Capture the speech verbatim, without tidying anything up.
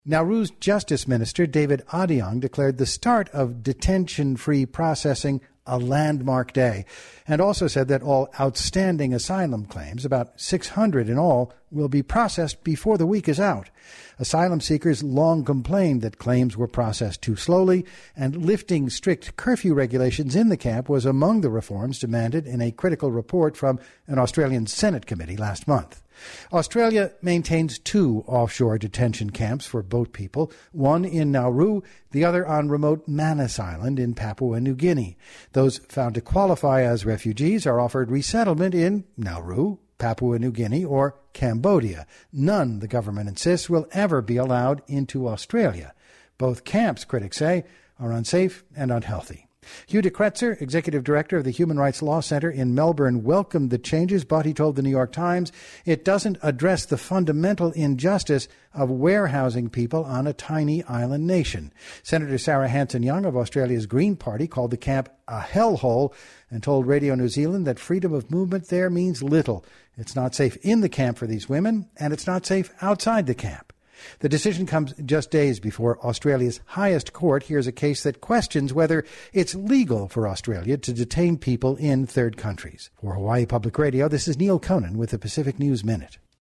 Nauru's Justice Minister David Adiang declared the start of detention-free processing a landmark day, and also said that all outstanding asylum claims, about six hundred in all, will be processed before the week is out. Asylum seekers long complained that claims were processed too slowly, and lifting strict curfew regulations in the camp was among the reforms demanded in a critical report from an Australian Senate committee last month. Australia maintains two offshore detention camps for boat people, one in Nauru, the other on remote Manus Island in Papua New Guinea. Those found to qualify as refugees are offered resettlement in Nauru, Papua New Guinea, or Cambodia. None, the government insists, will ever be allowed into Australia. Both camps, critics say, are unsafe and unhealthy. Hugh de Kretser, executive director of the Human Rights Law Centre in Melbourne, welcomed the changes, but he told the New York Times it doesn't address the fundamental injustice of warehousing people on a tiny island nation. Senator Sarah Hanson-Young of Australia's Green Party called the camp a hellhole and told Radio New Zealand that freedom of movement there means little. It's not safe in the camp for these women, and it's not safe outside the camp. The decision comes just days before Australia's highest court hears a case that questions whether it's legal for Australia to detain people in third countries. For Hawaii Public Radio, this is Neil Conan with the Pacific News Minute.